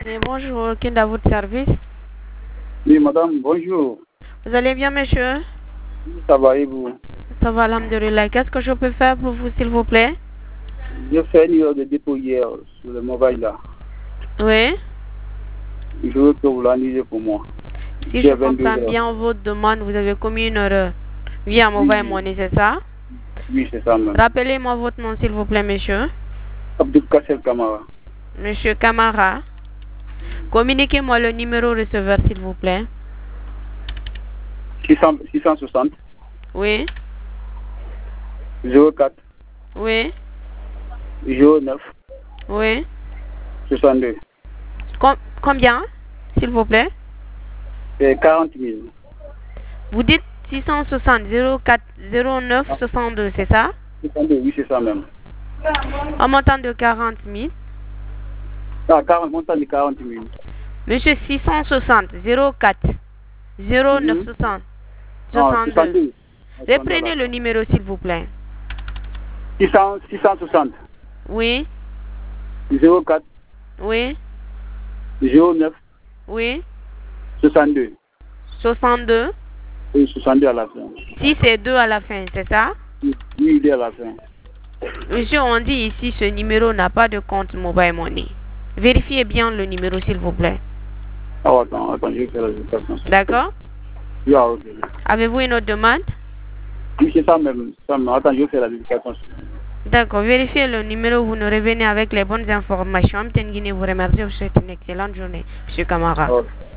Et bonjour, qui est à votre service? Oui, madame, bonjour. Vous allez bien, monsieur? Ça va et vous? Ça va, alhamdulillah. Qu'est-ce que je peux faire pour vous, s'il vous plaît? J'ai fait une heure de dépôt hier sur le mobile là. Oui. Je veux que vous l'annulez pour moi. Si je comprends bien votre demande, vous avez commis une erreur via mobile money, c'est ça? Oui, c'est ça même. Rappelez-moi votre nom, s'il vous plaît, monsieur. Abdul Kasser Kamara. Monsieur Kamara. Communiquez-moi le numéro receveur, s'il vous plaît. 660 Oui. 04 Oui. 09 Oui. 62. Combien, s'il vous plaît? C'est 40 000. Vous dites 660 04 09 62, c'est ça? 62, oui, c'est ça même. En montant de 40 000. Ah, 40, montant de 40 000. Monsieur 660 04 09 60 62. Reprenez le numéro, s'il vous plaît. 660. Oui. 04. Oui. 09. Oui. 62. 62. Oui, 62 à la fin. Si c'est 2 à la fin, c'est ça? Oui, il est à la fin. Monsieur, on dit ici ce numéro n'a pas de compte mobile money. Vérifiez bien le numéro, s'il vous plaît. Ah, attends, je vais faire la vérification. D'accord? Oui, ok. Avez-vous une autre demande? Oui, c'est ça même. Attends, je vais faire la vérification. D'accord, vérifiez le numéro, vous nous revenez avec les bonnes informations. Mtengine vous remercie, vous souhaite une excellente journée, monsieur Kamara. Okay.